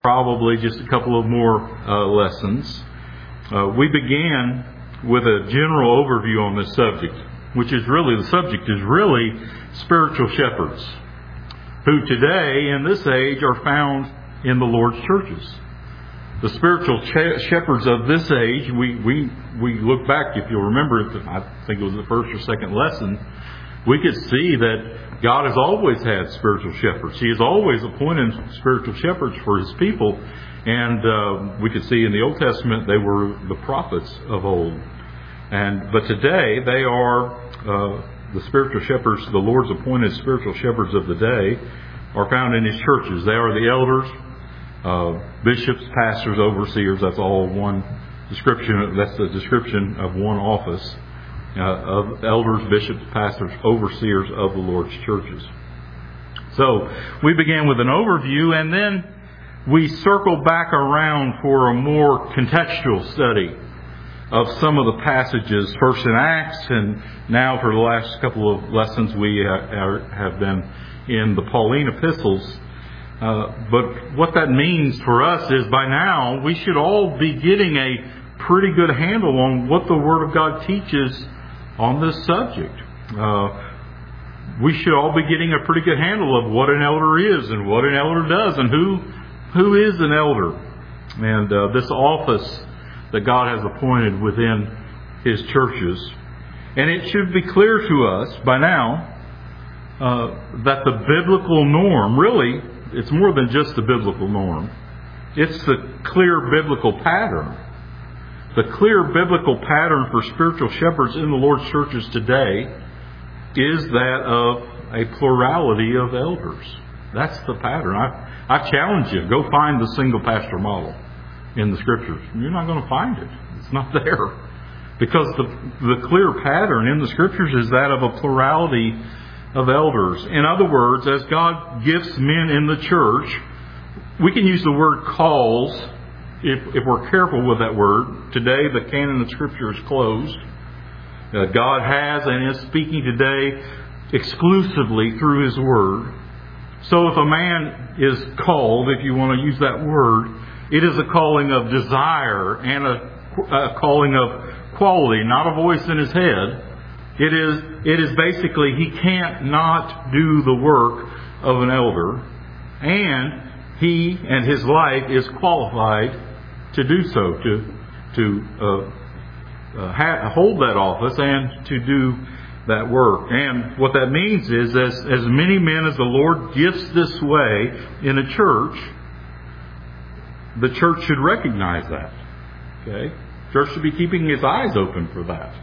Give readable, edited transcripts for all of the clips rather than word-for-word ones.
Probably just a couple of more lessons. We began with a general overview on this subject, which is really, the subject is really spiritual shepherds, who today in this age are found in the Lord's churches. The spiritual shepherds of this age, we look back, if you'll remember, I think it was the first or second lesson, we could see that God has always had spiritual shepherds. He has always appointed spiritual shepherds for His people. And we could see in the Old Testament they were the prophets of old. But today they are the spiritual shepherds, the Lord's appointed spiritual shepherds of the day are found in His churches. They are the elders, bishops, pastors, overseers. That's all one description. That's the description of one office. Of elders, bishops, pastors, overseers of the Lord's churches. So we began with an overview, and then we circled back around for a more contextual study of some of the passages, first in Acts, and now for the last couple of lessons we have been in the Pauline epistles. But what that means for us is by now we should all be getting a pretty good handle on what the Word of God teaches on this subject. We should all be getting a pretty good handle of what an elder is and what an elder does and who is an elder. And this office that God has appointed within His churches. And it should be clear to us by now that the biblical norm, really, it's more than just the biblical norm. It's the clear biblical pattern. The clear biblical pattern for spiritual shepherds in the Lord's churches today is that of a plurality of elders. That's the pattern. I challenge you, go find the single pastor model in the Scriptures. You're not going to find it. It's not there. Because the clear pattern in the Scriptures is that of a plurality of elders. In other words, as God gifts men in the church, we can use the word calls. If we're careful with that word, today the canon of Scripture is closed. God has and is speaking today exclusively through His Word. So if a man is called, if you want to use that word, it is a calling of desire and a calling of quality, not a voice in his head. It is basically he can't not do the work of an elder, and he and his life is qualified to do so, to hold that office and to do that work. And what that means is, as many men as the Lord gifts this way in a church, the church should recognize that. Okay? Church should be keeping its eyes open for that.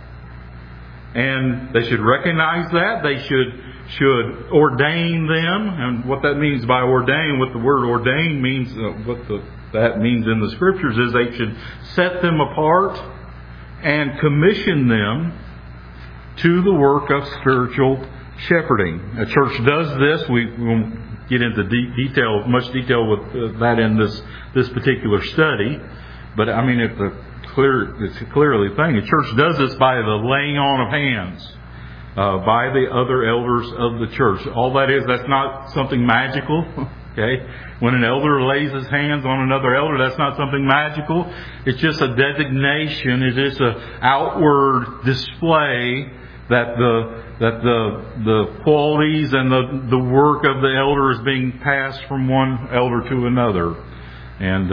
And they should recognize that. They should ordain them. And what that means by ordain, what the word ordain means, that means in the Scriptures is they should set them apart and commission them to the work of spiritual shepherding. A church does this. We won't get into much detail with that in this particular study. But I mean, it's a clearly thing. A church does this by the laying on of hands by the other elders of the church. All that is, that's not something magical. Okay? When an elder lays his hands on another elder, that's not something magical. It's just a designation. It is an outward display that the qualities and the work of the elder is being passed from one elder to another. And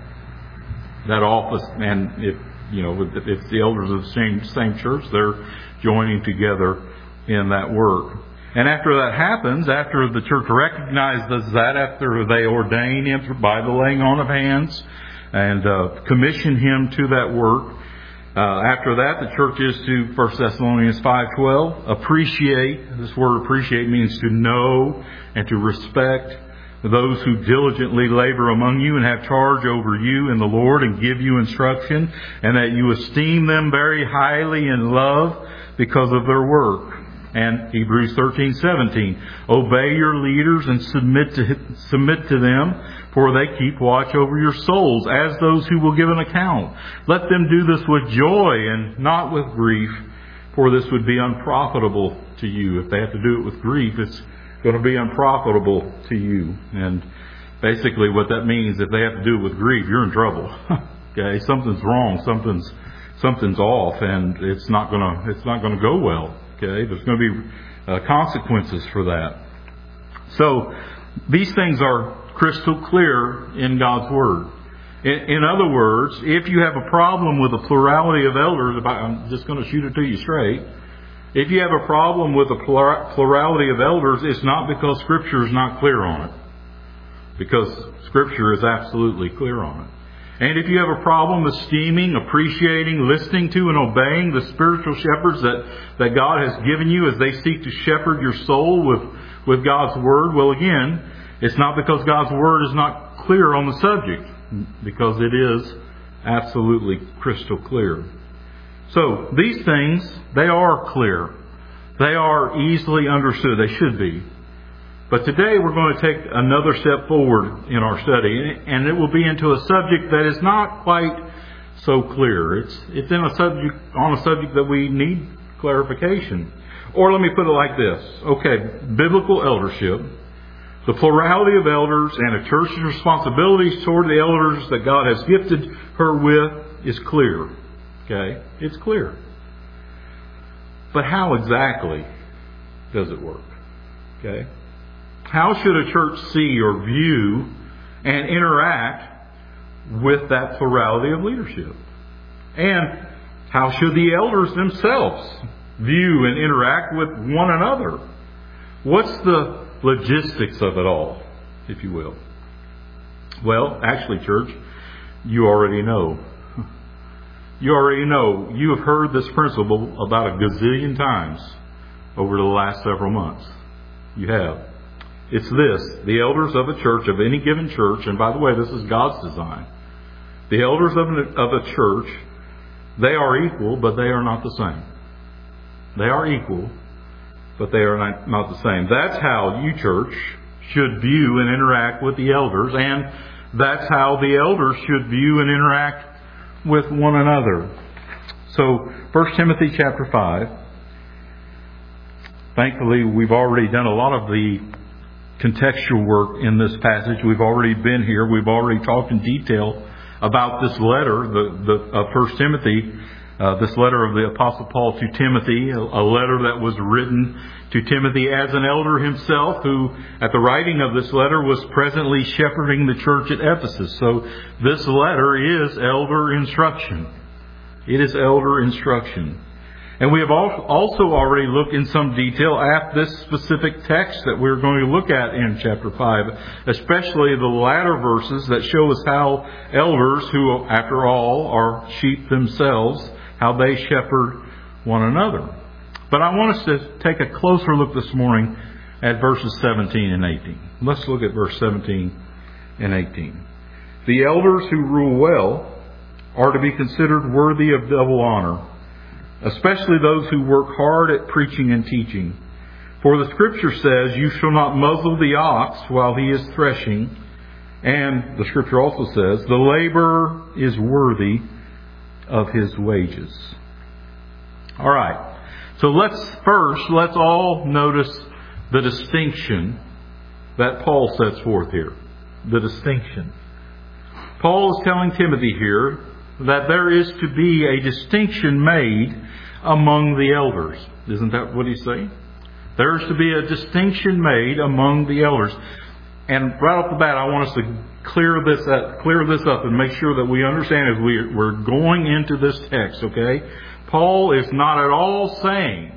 that office, and if the elders of the same church, they're joining together in that work. And after that happens, after the church recognizes that, after they ordain him by the laying on of hands and commission him to that work, after that, the church is to 1 Thessalonians 5:12 appreciate. This word appreciate means to know and to respect those who diligently labor among you and have charge over you in the Lord and give you instruction, and that you esteem them very highly in love because of their work. And Hebrews 13:17, obey your leaders and submit to them, for they keep watch over your souls as those who will give an account. Let them do this with joy and not with grief, for this would be unprofitable to you. If they have to do it with grief, it's going to be unprofitable to you. And Basically what that means, if they have to do it with grief, you're in trouble. Okay, something's wrong, something's off, and it's not gonna go well. Okay, there's going to be consequences for that. So these things are crystal clear in God's Word. In other words, if you have a problem with a plurality of elders, I'm just going to shoot it to you straight. If you have a problem with a plurality of elders, it's not because Scripture is not clear on it. Because Scripture is absolutely clear on it. And if you have a problem esteeming, appreciating, listening to, and obeying the spiritual shepherds that God has given you as they seek to shepherd your soul with God's Word, well, again, it's not because God's Word is not clear on the subject, because it is absolutely crystal clear. So, these things, they are clear. They are easily understood. They should be. But today we're going to take another step forward in our study, and it will be into a subject that is not quite so clear. It's on a subject that we need clarification. Or let me put it like this. Okay, biblical eldership, the plurality of elders, and a church's responsibilities toward the elders that God has gifted her with is clear. Okay, it's clear. But how exactly does it work? Okay. How should a church see or view and interact with that plurality of leadership? And how should the elders themselves view and interact with one another? What's the logistics of it all, if you will? Well, actually, church, you already know. You already know. You have heard this principle about a gazillion times over the last several months. You have. It's this: the elders of a church, of any given church, and by the way, this is God's design. The elders of a church, they are equal, but they are not the same. They are equal, but they are not the same. That's how you, church, should view and interact with the elders, and that's how the elders should view and interact with one another. So, 1 Timothy chapter 5. Thankfully, we've already done a lot of the contextual work in this passage. We've already been here. We've already talked in detail about this letter, of 1 Timothy, this letter of the Apostle Paul to Timothy, a letter that was written to Timothy as an elder himself, who, at the writing of this letter, was presently shepherding the church at Ephesus. So this letter is elder instruction. It is elder instruction. And we have also already looked in some detail at this specific text that we're going to look at in chapter 5, especially the latter verses that show us how elders, who after all are sheep themselves, how they shepherd one another. But I want us to take a closer look this morning at verses 17 and 18. Let's look at verse 17 and 18. The elders who rule well are to be considered worthy of double honor, especially those who work hard at preaching and teaching. For the Scripture says, "You shall not muzzle the ox while he is threshing." And the Scripture also says, "The laborer is worthy of his wages." All right. So let's all notice the distinction that Paul sets forth here. The distinction. Paul is telling Timothy here that there is to be a distinction made among the elders. Isn't that what he's saying? There is to be a distinction made among the elders. And right off the bat, I want us to clear this up and make sure that we understand as we're going into this text, okay? Paul is not at all saying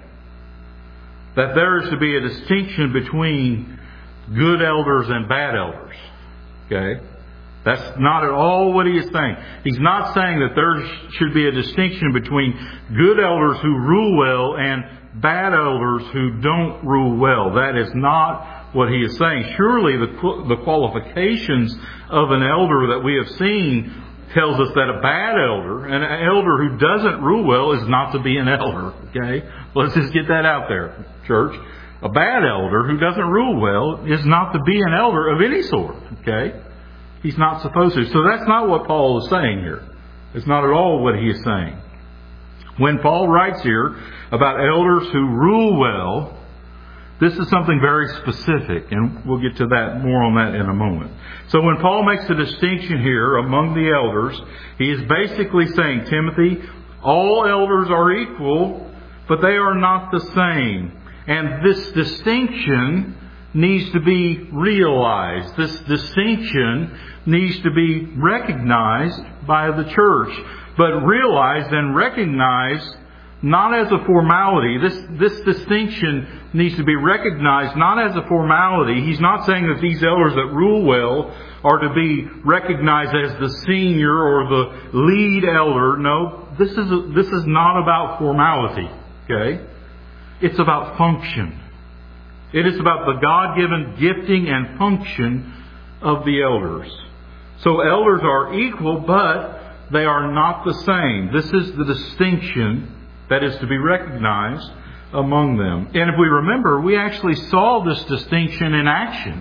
that there is to be a distinction between good elders and bad elders, okay? That's not at all what he is saying. He's not saying that there should be a distinction between good elders who rule well and bad elders who don't rule well. That is not what he is saying. Surely the qualifications of an elder that we have seen tells us that a bad elder, and an elder who doesn't rule well, is not to be an elder. Okay? Let's just get that out there, church. A bad elder who doesn't rule well is not to be an elder of any sort. Okay? He's not supposed to. So that's not what Paul is saying here. It's not at all what he is saying. When Paul writes here about elders who rule well, This is something very specific, and we'll get to that more on that in a moment. So when Paul makes a distinction here among the elders, he is basically saying, Timothy, all elders are equal, but they are not the same. And this distinction needs to be realized. This distinction needs to be recognized by the church, but realized and recognized not as a formality. This distinction needs to be recognized not as a formality. He's not saying that these elders that rule well are to be recognized as the senior or the lead elder. No, this is not about formality. Okay? It's about function. It is about the God-given gifting and function of the elders. So elders are equal, but they are not the same. This is the distinction that is to be recognized among them. And if we remember, we actually saw this distinction in action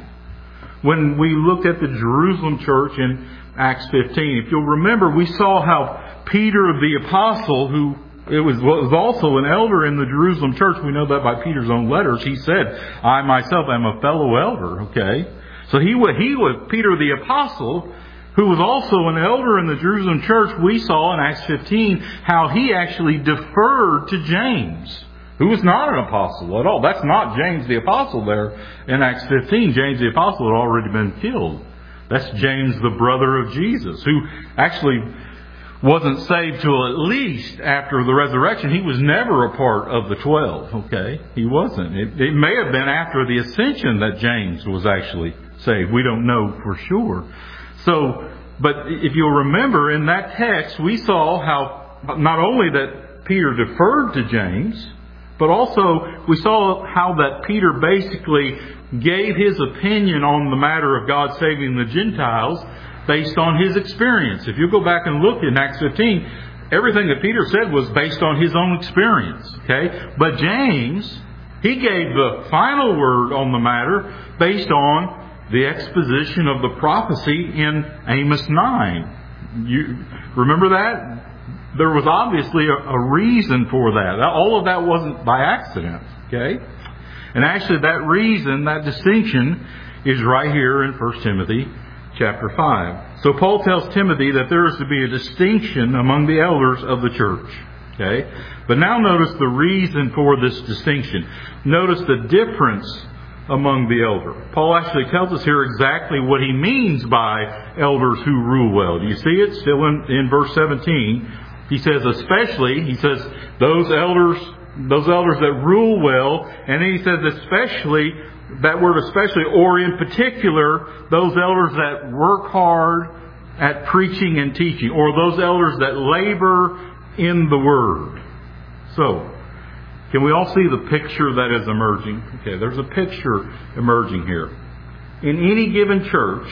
when we looked at the Jerusalem church in Acts 15. If you'll remember, we saw how Peter the apostle, who was also an elder in the Jerusalem church, we know that by Peter's own letters, he said, I myself am a fellow elder. Okay? So he was Peter the apostle, who was also an elder in the Jerusalem church. We saw in Acts 15 how he actually deferred to James, who was not an apostle at all. That's not James the apostle there in Acts 15. James the apostle had already been killed. That's James, the brother of Jesus, who actually wasn't saved till at least after the resurrection. He was never a part of the 12. Okay? He wasn't. It may have been after the ascension that James was actually saved. We don't know for sure. So, but if you'll remember in that text, we saw how not only that Peter deferred to James, but also we saw how that Peter basically gave his opinion on the matter of God saving the Gentiles based on his experience. If you go back and look in Acts 15, everything that Peter said was based on his own experience. Okay? But James, he gave the final word on the matter based on the exposition of the prophecy in Amos 9. You remember that? There was obviously a reason for that. All of that wasn't by accident. Okay? And actually that reason, that distinction, is right here in 1 Timothy chapter 5. So Paul tells Timothy that there is to be a distinction among the elders of the church. Okay? But now notice the reason for this distinction. Notice the difference among the elder. Paul actually tells us here exactly what he means by elders who rule well. Do you see it? Still in verse 17. He says those elders that rule well, and then he says especially, that word especially, or in particular, those elders that work hard at preaching and teaching, or those elders that labor in the word. So, can we all see the picture that is emerging? Okay, there's a picture emerging here. In any given church,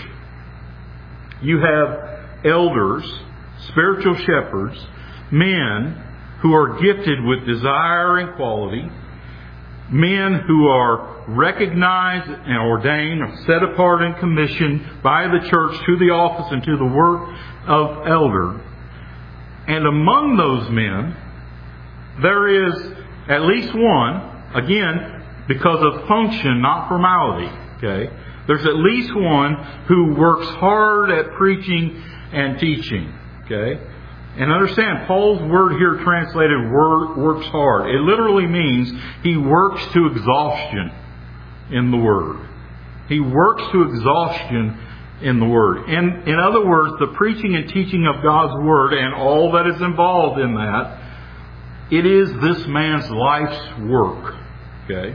you have elders, spiritual shepherds, men who are gifted with desire and quality, men who are recognized and ordained, set apart and commissioned by the church to the office and to the work of elder. And among those men, there is at least one, again, because of function, not formality. Okay? There's at least one who works hard at preaching and teaching. Okay? And understand, Paul's word here translated works hard. It literally means he works to exhaustion in the word. He works to exhaustion in the word. In other words, the preaching and teaching of God's word and all that is involved in that, it is this man's life's work. Okay?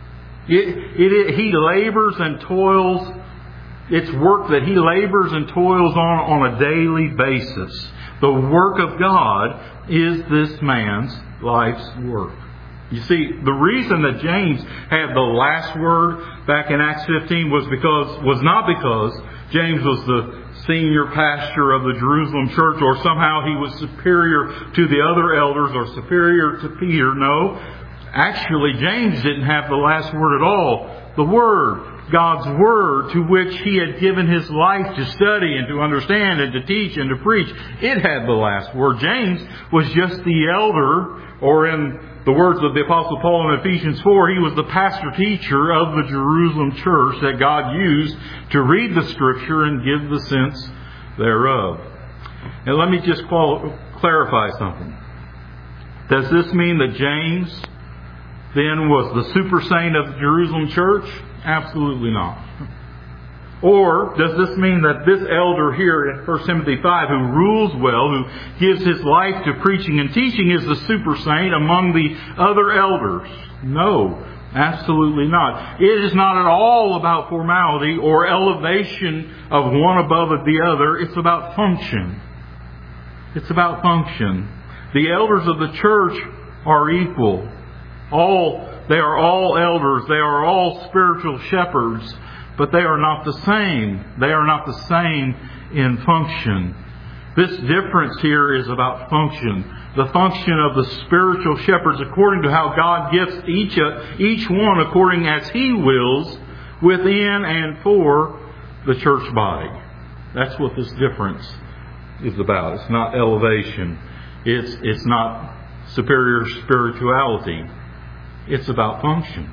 He labors and toils. It's work that he labors and toils on a daily basis. The work of God is this man's life's work. You see, the reason that James had the last word back in Acts 15 was not because James was the senior pastor of the Jerusalem church, or somehow he was superior to the other elders or superior to Peter. No. Actually, James didn't have the last word at all. The Word, God's Word, to which he had given his life to study and to understand and to teach and to preach, it had the last word. James was just the elder, or in the words of the Apostle Paul in Ephesians 4, he was the pastor-teacher of the Jerusalem church that God used to read the Scripture and give the sense thereof. And let me just clarify something. Does this mean that James then was the super saint of the Jerusalem church? Absolutely not. Or does this mean that this elder here in 1 Timothy 5, who rules well, who gives his life to preaching and teaching, is the super saint among the other elders? No, absolutely not. It is not at all about formality or elevation of one above the other. It's about function. It's about function. The elders of the church are equal. They are all elders. They are all spiritual shepherds. But they are not the same. They are not the same in function. This difference here is about function. The function of the spiritual shepherds according to how God gifts each one according as He wills within and for the church body. That's what this difference is about. It's not elevation. It's not superior spirituality. It's about function.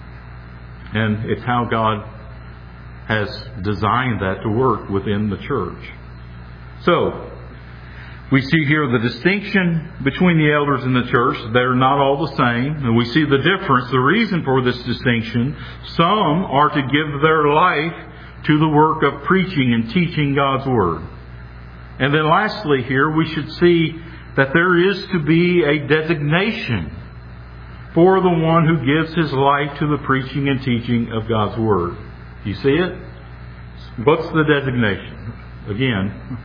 And it's how God has designed that to work within the church. So, we see here the distinction between the elders in the church. They're not all the same. And we see the difference, the reason for this distinction. Some are to give their life to the work of preaching and teaching God's Word. And then lastly here, we should see that there is to be a designation for the one who gives his life to the preaching and teaching of God's Word. You see it? What's the designation? Again,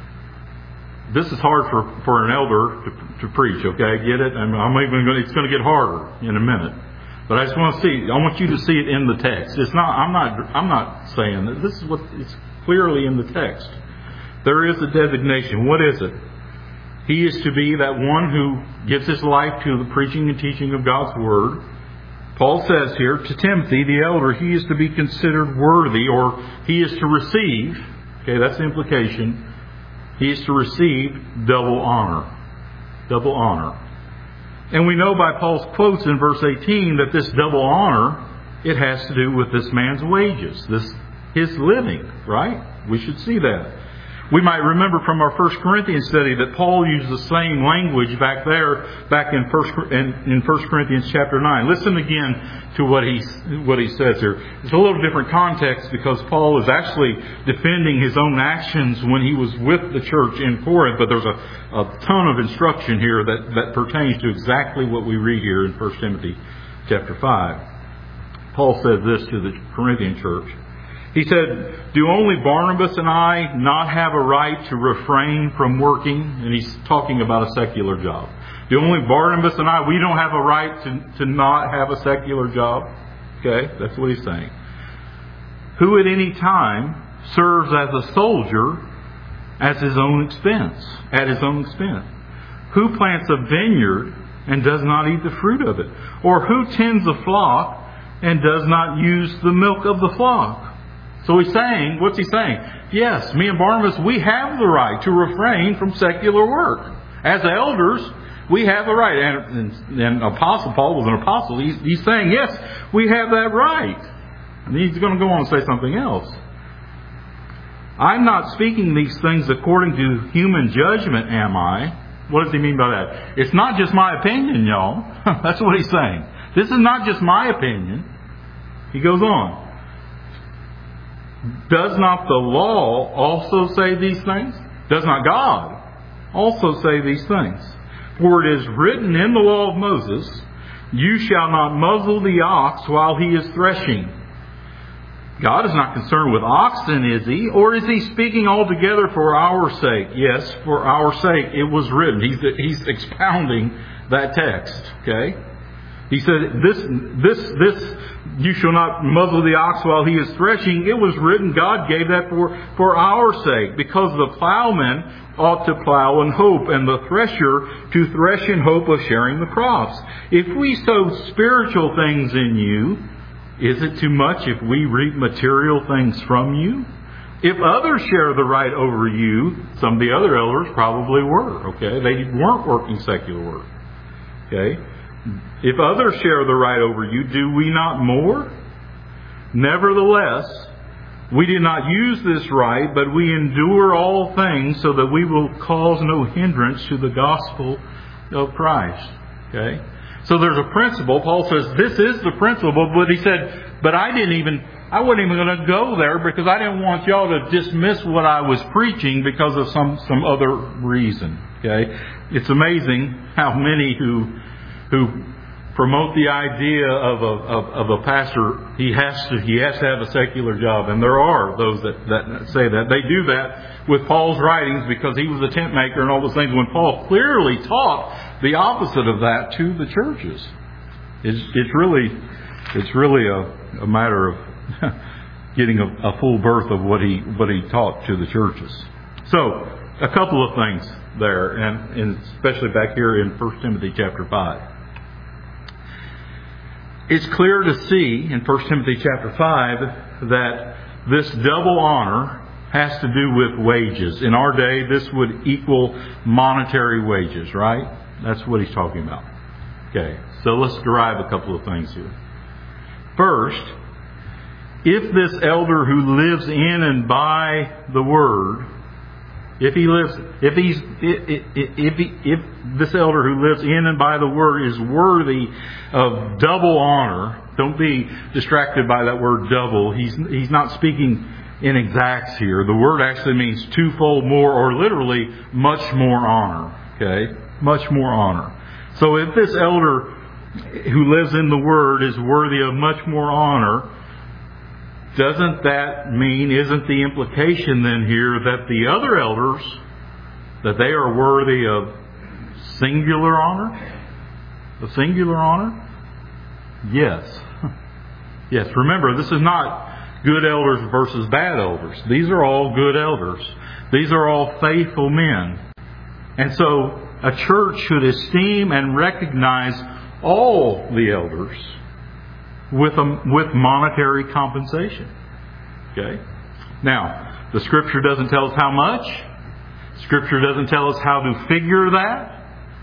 this is hard for an elder to preach, okay? Get it? It's going to get harder in a minute. But I just want you to see it in the text. I'm not saying that. This is what it's clearly in the text. There is a designation. What is it? He is to be that one who gives his life to the preaching and teaching of God's Word. Paul says here to Timothy, the elder, he is to be considered worthy, or he is to receive, okay, that's the implication, he is to receive double honor. Double honor. And we know by Paul's quotes in verse 18 that this double honor, it has to do with this man's wages, his living, right? We should see that. We might remember from our 1 Corinthians study that Paul used the same language back in 1 Corinthians chapter 9. Listen again to what he says here. It's a little different context because Paul is actually defending his own actions when he was with the church in Corinth, but there's a ton of instruction here that pertains to exactly what we read here in 1 Timothy chapter 5. Paul said this to the Corinthian church. He said, do only Barnabas and I not have a right to refrain from working? And he's talking about a secular job. Do only Barnabas and I, we don't have a right to not have a secular job? Okay, that's what he's saying. Who at any time serves as a soldier at his own expense? Who plants a vineyard and does not eat the fruit of it? Or who tends a flock and does not use the milk of the flock? So he's saying, what's he saying? Yes, me and Barnabas, we have the right to refrain from secular work. As elders, we have the right. And Apostle Paul was an apostle. He's saying, yes, we have that right. And he's going to go on and say something else. I'm not speaking these things according to human judgment, am I? What does he mean by that? It's not just my opinion, y'all. That's what he's saying. This is not just my opinion. He goes on. Does not the law also say these things? Does not God also say these things? For it is written in the law of Moses, you shall not muzzle the ox while he is threshing. God is not concerned with oxen, is He? Or is He speaking altogether for our sake? Yes, for our sake it was written. He's expounding that text, okay? He said, this, you shall not muzzle the ox while he is threshing. It was written, God gave that for our sake, because the plowman ought to plow in hope, and the thresher to thresh in hope of sharing the crops. If we sow spiritual things in you, Is it too much if we reap material things from you? If others share the right over you, some of the other elders probably were, okay? They weren't working secular work, okay? If others share the right over you, do we not more? Nevertheless, we did not use this right, but we endure all things so that we will cause no hindrance to the gospel of Christ, okay? So there's a principle. Paul says this is the principle, but he said, but I wasn't even going to go there because I didn't want y'all to dismiss what I was preaching because of some other reason. Okay, it's amazing how many who promote the idea of a pastor he has to have a secular job, and there are those that say that. They do that with Paul's writings because he was a tent maker and all those things, when Paul clearly taught the opposite of that to the churches. It's really a matter of getting a full birth of what he taught to the churches. So, a couple of things there, and especially back here in 1 Timothy chapter 5. It's clear to see in 1 Timothy chapter 5 that this double honor has to do with wages. In our day, this would equal monetary wages, right? That's what he's talking about. Okay, so let's derive a couple of things here. First, if this elder who lives in and by the Word, if this elder who lives in and by the Word is worthy of double honor, don't be distracted by that word double. He's not speaking in exacts here. The word actually means twofold more, or literally much more honor. Okay? Much more honor. So if this elder who lives in the Word is worthy of much more honor, isn't the implication then here that the other elders, that they are worthy of singular honor? Of singular honor? Yes. Yes. Remember, this is not good elders versus bad elders. These are all good elders. These are all faithful men. And so a church should esteem and recognize all the elders with monetary compensation. Okay? Now, the Scripture doesn't tell us how much. Scripture doesn't tell us how to figure that.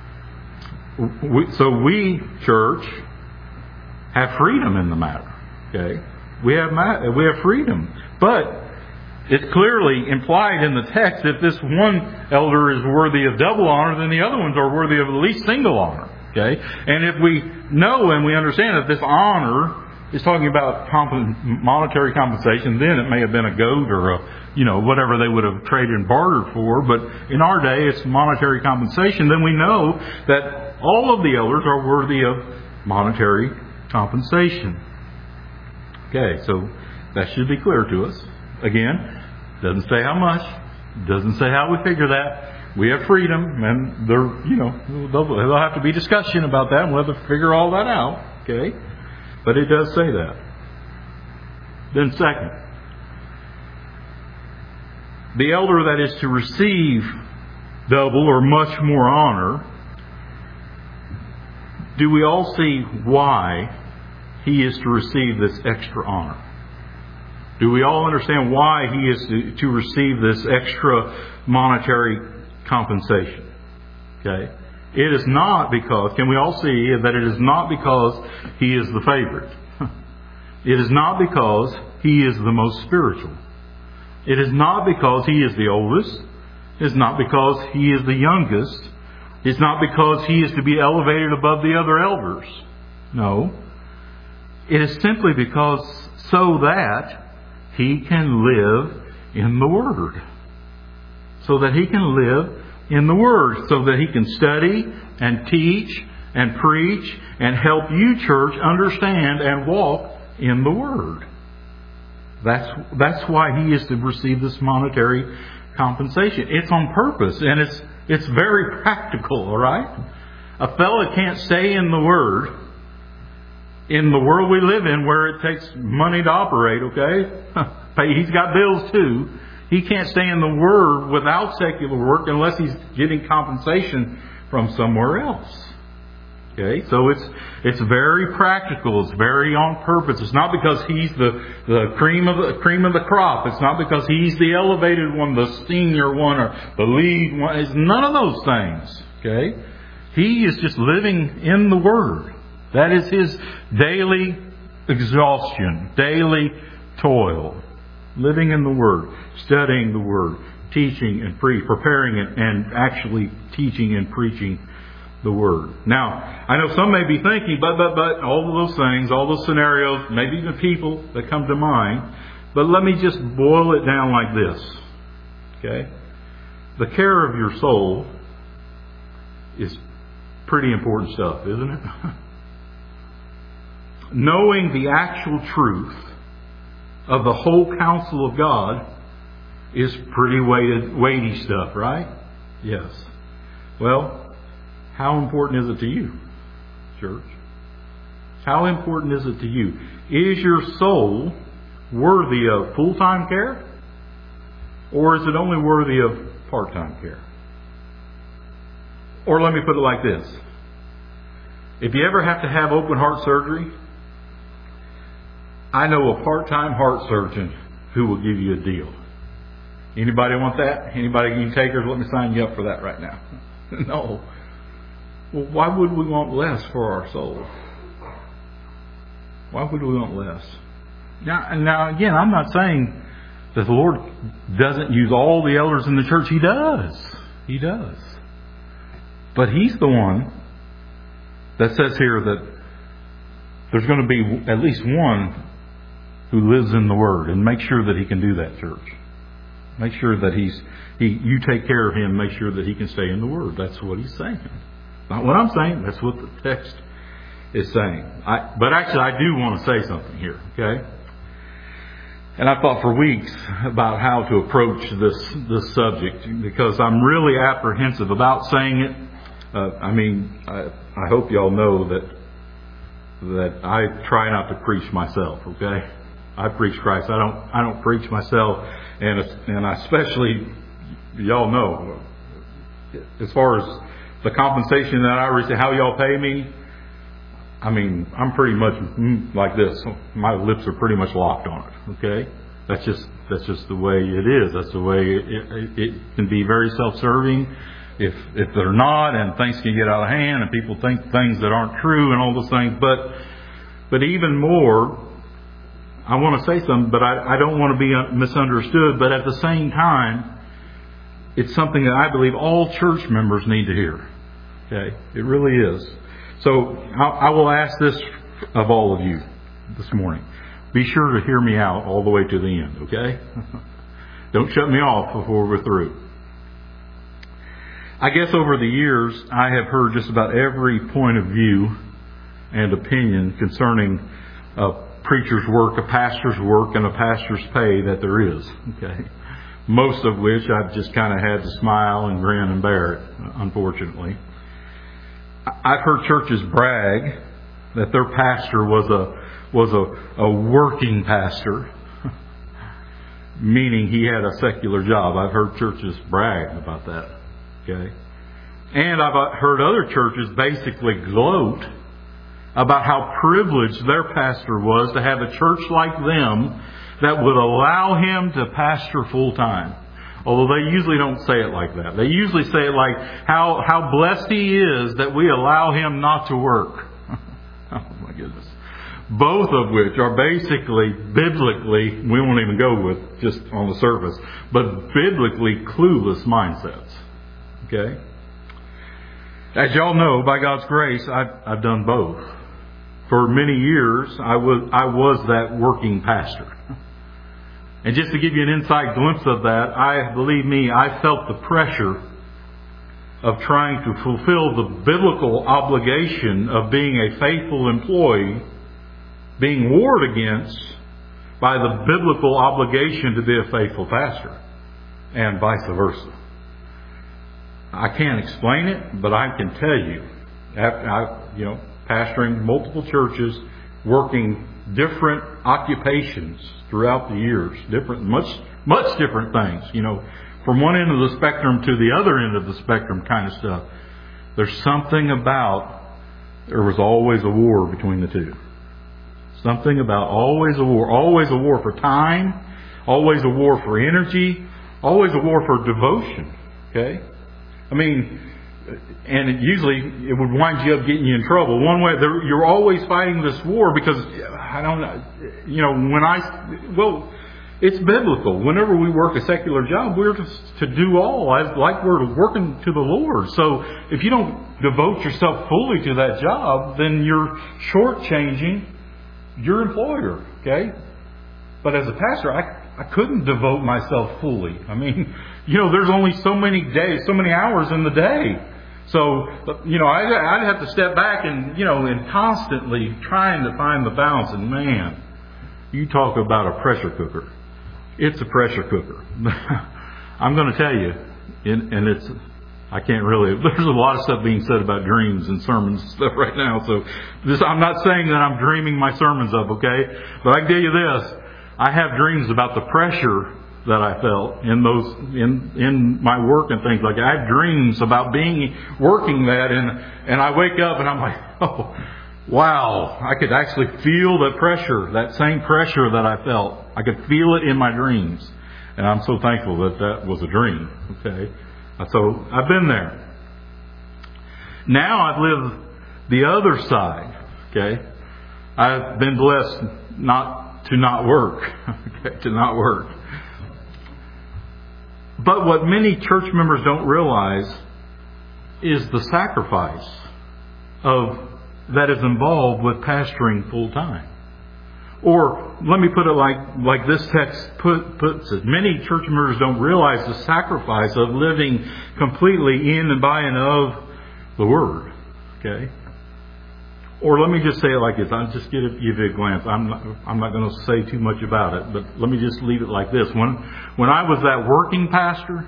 So we, church, have freedom in the matter. Okay? We have freedom. But it's clearly implied in the text, if this one elder is worthy of double honor, then the other ones are worthy of at least single honor. Okay? And if we know and we understand that this honor is talking about monetary compensation, then it may have been a goat or whatever they would have traded and bartered for. But in our day, it's monetary compensation. Then we know that all of the elders are worthy of monetary compensation. Okay, so that should be clear to us. Again, doesn't say how much, doesn't say how we figure that. We have freedom, and there'll have to be discussion about that, and we'll have to figure all that out. Okay, but it does say that. Then second, the elder that is to receive double or much more honor, do we all see why he is to receive this extra honor? Do we all understand why he is to receive this extra monetary compensation? Okay. It is not because, can we all see that it is not because he is the favorite. It is not because he is the most spiritual. It is not because he is the oldest. It is not because he is the youngest. It's not because he is to be elevated above the other elders. No. It is simply because so that he can live in the Word. So that he can live in the Word. So that he can study and teach and preach and help you, church, understand and walk in the Word. That's why he is to receive this monetary compensation. It's on purpose, and it's very practical, all right? A fella can't stay in the Word in the world we live in, where it takes money to operate, okay? He's got bills too. He can't stay in the Word without secular work unless he's getting compensation from somewhere else. Okay, so it's very practical. It's very on purpose. It's not because he's the cream of the crop. It's not because he's the elevated one, the senior one, or the lead one. It's none of those things. Okay, he is just living in the Word. That is his daily exhaustion, daily toil, living in the Word, studying the Word, teaching and preparing it, and actually teaching and preaching the Word. Now, I know some may be thinking, but all of those things, all those scenarios, maybe even people that come to mind, but let me just boil it down like this. Okay? The care of your soul is pretty important stuff, isn't it? Knowing the actual truth of the whole counsel of God is pretty weighty stuff, right? Yes. Well, how important is it to you, church? How important is it to you? Is your soul worthy of full-time care? Or is it only worthy of part-time care? Or let me put it like this. If you ever have to have open heart surgery, I know a part-time heart surgeon who will give you a deal. Anybody want that? Anybody can take her? Let me sign you up for that right now. No. Well, why would we want less for our soul? Why would we want less? Now again, I'm not saying that the Lord doesn't use all the elders in the church. He does. He does. But He's the one that says here that there's going to be at least one who lives in the Word, and make sure that he can do that, church. Make sure that you take care of him. Make sure that he can stay in the Word. That's what He's saying. Not what I'm saying. That's what the text is saying. But actually, I do want to say something here. Okay. And I thought for weeks about how to approach this subject, because I'm really apprehensive about saying it. I hope y'all know that I try not to preach myself. Okay. I preach Christ. I don't preach myself, and I especially, y'all know, as far as the compensation that I receive, how y'all pay me, I'm pretty much like this. My lips are pretty much locked on it. Okay, that's just the way it is. That's the way it can be very self-serving if they're not, and things can get out of hand, and people think things that aren't true, and all those things. But even more, I want to say something, but I don't want to be misunderstood. But at the same time, it's something that I believe all church members need to hear. Okay, it really is. So I will ask this of all of you this morning. Be sure to hear me out all the way to the end, okay? Don't shut me off before we're through. I guess over the years, I have heard just about every point of view and opinion concerning a preacher's work, a pastor's work, and a pastor's pay that there is, okay? Most of which I've just kind of had to smile and grin and bear it, unfortunately. I've heard churches brag that their pastor was a working pastor, meaning he had a secular job. I've heard churches brag about that. Okay, and I've heard other churches basically gloat about how privileged their pastor was to have a church like them that would allow him to pastor full time. Although they usually don't say it like that. They usually say it like how blessed he is that we allow him not to work. Oh my goodness. Both of which are basically, biblically, we won't even go with just on the surface, but biblically clueless mindsets. Okay? As y'all know, by God's grace, I've done both. For many years, I was that working pastor. And just to give you an inside glimpse of that, believe me, I felt the pressure of trying to fulfill the biblical obligation of being a faithful employee being warred against by the biblical obligation to be a faithful pastor, and vice versa. I can't explain it, but I can tell you, after pastoring multiple churches, working different occupations throughout the years, much different things, from one end of the spectrum to the other end of the spectrum kind of stuff. There's something about there was always a war between the two. Something about always a war for time, always a war for energy, always a war for devotion. Okay? I mean, and it would wind you up getting you in trouble. One way, you're always fighting this war because, I don't know, it's biblical. Whenever we work a secular job, we're to do all like we're working to the Lord. So if you don't devote yourself fully to that job, then you're shortchanging your employer. Okay? But as a pastor, I couldn't devote myself fully. I mean, there's only so many days, so many hours in the day. So, I'd have to step back and constantly trying to find the balance. And man, you talk about a pressure cooker. It's a pressure cooker. I'm going to tell you, and I can't really, there's a lot of stuff being said about dreams and sermons and stuff right now. So I'm not saying that I'm dreaming my sermons up, okay? But I can tell you this, I have dreams about the pressure that I felt in my work and things like that. I have dreams about working that, and I wake up and I'm like, oh, wow, I could actually feel the pressure, that same pressure that I felt. I could feel it in my dreams. And I'm so thankful that was a dream. Okay? So I've been there. Now I've lived the other side. Okay? I've been blessed to not work. Okay? To not work. But what many church members don't realize is the sacrifice that is involved with pastoring full time. Or let me put it like this text puts it. Many church members don't realize the sacrifice of living completely in and by and of the Word. Okay? Or let me just say it like this. I'll just give you a glance. I'm not going to say too much about it, but let me just leave it like this. When I was that working pastor,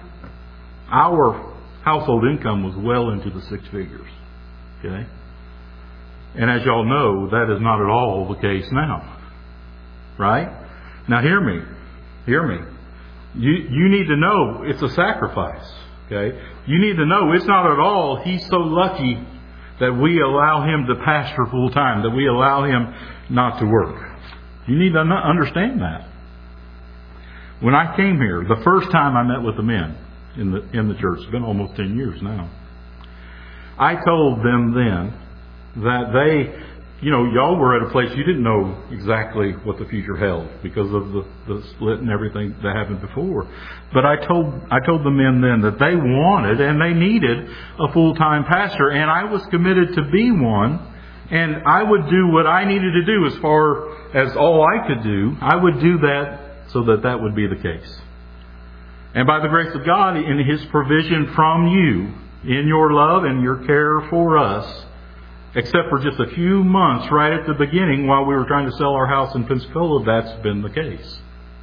our household income was well into the six figures. Okay? And as y'all know, that is not at all the case now. Right? Now hear me. Hear me. You need to know it's a sacrifice. Okay? You need to know it's not at all, he's so lucky that we allow him to pastor full time, that we allow him not to work. You need to understand that. When I came here, the first time I met with the men in the church, it's been almost 10 years now, I told them then that y'all were at a place you didn't know exactly what the future held because of the split and everything that happened before. But I told the men then that they wanted and they needed a full-time pastor, and I was committed to be one, and I would do what I needed to do as far as all I could do. I would do that so that would be the case. And by the grace of God, in His provision from you, in your love and your care for us, except for just a few months right at the beginning while we were trying to sell our house in Pensacola, that's been the case.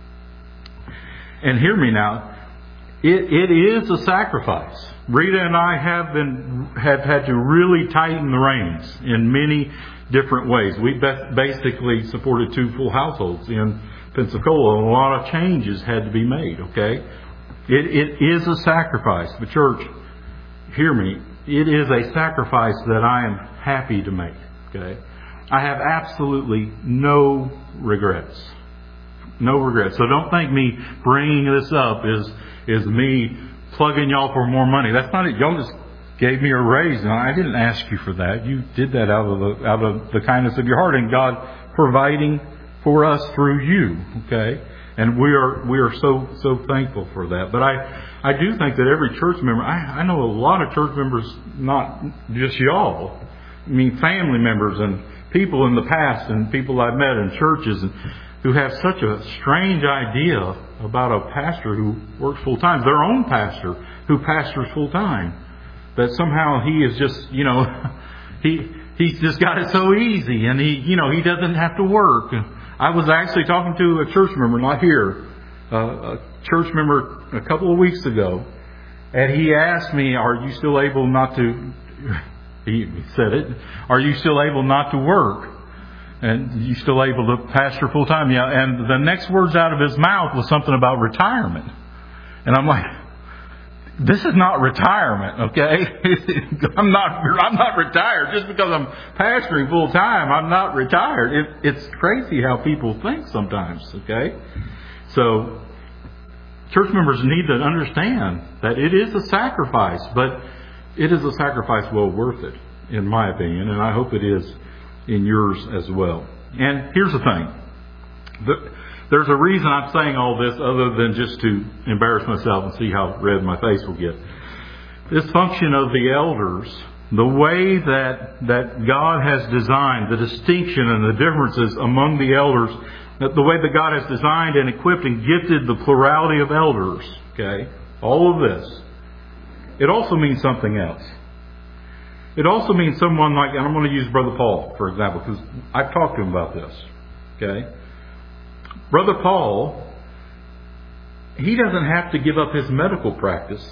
And hear me now, it is a sacrifice. Rita and I have had to really tighten the reins in many different ways. We basically supported 2 full households in Pensacola, and a lot of changes had to be made, okay? It is a sacrifice. But church, hear me, it is a sacrifice that I am happy to make. Okay, I have absolutely no regrets. No regrets. So don't think me bringing this up is me plugging y'all for more money. That's not it. Y'all just gave me a raise, and I didn't ask you for that. You did that out of the kindness of your heart, and God providing for us through you. Okay, and we are so thankful for that. But I do think that every church member, I know a lot of church members, not just y'all, I mean family members and people in the past and people I've met in churches who have such a strange idea about a pastor who works full time, their own pastor who pastors full time, that somehow he is just, he's just got it so easy and he doesn't have to work. I was actually talking to a church member, not here, a church member a couple of weeks ago, and he asked me, "Are you still able not to?" He said it. "Are you still able not to work? And you still able to pastor full time?" Yeah. And the next words out of his mouth was something about retirement, and I'm like, This is not retirement, okay? I'm not retired just because I'm pastoring full time. I'm not retired. It's crazy how people think sometimes, okay? So church members need to understand that it is a sacrifice, but it is a sacrifice well worth it, in my opinion, and I hope it is in yours as well. And here's the thing. There's a reason I'm saying all this other than just to embarrass myself and see how red my face will get. This function of the elders, the way that God has designed, the distinction and the differences among the elders, the way that God has designed and equipped and gifted the plurality of elders, okay, all of this, it also means something else. It also means someone like, and I'm going to use Brother Paul, for example, because I've talked to him about this, okay? Brother Paul, he doesn't have to give up his medical practice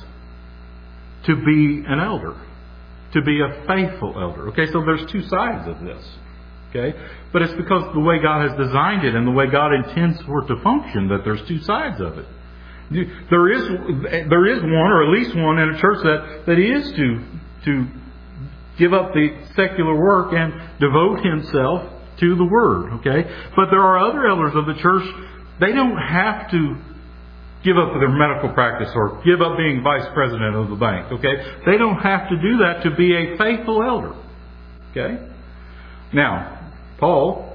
to be an elder, to be a faithful elder. Okay, so there's two sides of this. Okay, but it's because the way God has designed it and the way God intends for it to function that there's two sides of it. There is one, or at least one, in a church that is to give up the secular work and devote himself to the Word, okay? But there are other elders of the church, they don't have to give up their medical practice or give up being vice president of the bank, okay? They don't have to do that to be a faithful elder, okay? Now, Paul,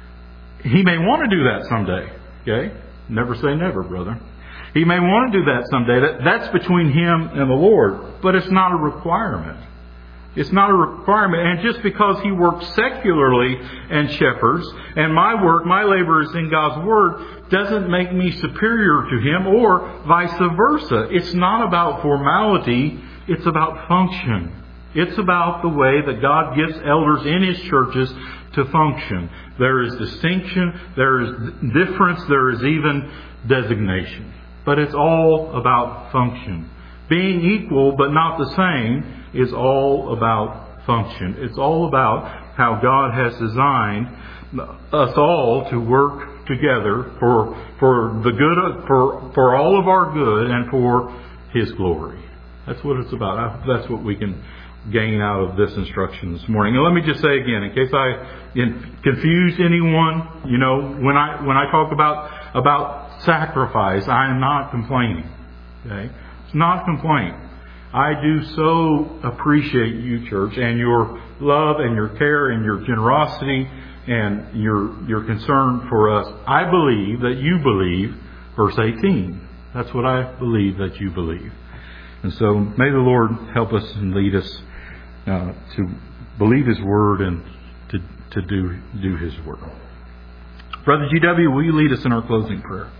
he may want to do that someday, okay? Never say never, brother. He may want to do that someday. That's between him and the Lord, but it's not a requirement. It's not a requirement. And just because he works secularly and shepherds, and my work, my labor is in God's Word, doesn't make me superior to him, or vice versa. It's not about formality. It's about function. It's about the way that God gives elders in His churches to function. There is distinction, there is difference, there is even designation. But it's all about function. Being equal but not the same is all about function. It's all about how God has designed us all to work together for the good, for all of our good and for His glory. That's what it's about. That's what we can gain out of this instruction this morning. And let me just say again, in case I confuse anyone, when I talk about sacrifice, I am not complaining. Okay? It's not a complaint. I do so appreciate you, church, and your love and your care and your generosity and your concern for us. I believe that you believe verse 18. That's what I believe that you believe. And so may the Lord help us and lead us to believe His Word and to do His work. Brother GW, will you lead us in our closing prayer?